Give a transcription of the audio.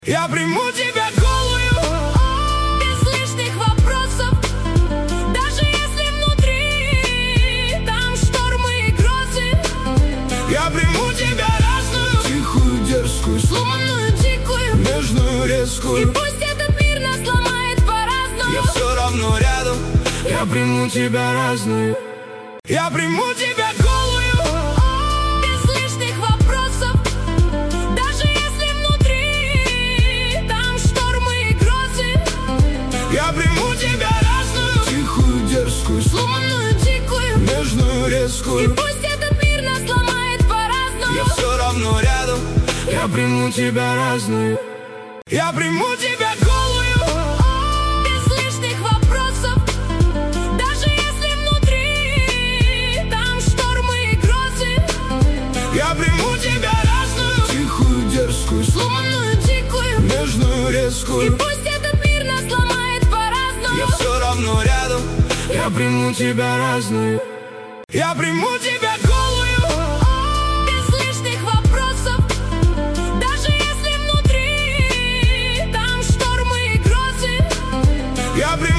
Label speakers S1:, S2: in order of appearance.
S1: Я приму тебя голую, без лишних вопросов, даже если внутри там штормы и грозы. Я приму тебя разную,
S2: тихую, дерзкую,
S1: сломанную, дикую,
S2: нежную, резкую.
S1: И пусть этот мир нас ломает по-разному,
S2: я все равно рядом.
S1: Я приму тебя разную. Я приму тебя голую, без лишних вопросов, даже если внутри там штормы и грозы.
S2: Я приму тебя разную,
S1: тихую,
S2: дерзкую,
S1: сломанную, дикую,
S2: нежную,
S1: И
S2: резкую.
S1: пусть этот мир нас ломает по-разному,
S2: я все равно рядом.
S1: Я приму тебя разную. Я приму тебя голую, без лишних вопросов, даже если внутри там штормы и грозы.
S2: Я приму тебя разную,
S1: тихую,
S2: дерзкую,
S1: сломанную, дикую,
S2: нежную,
S1: И
S2: резкую.
S1: пусть этот мир нас ломает по-разному,
S2: я все равно рядом.
S1: Я приму тебя разную. Я приму тебя голую, без лишних вопросов, даже если внутри там штормы и грозы.
S2: Я приму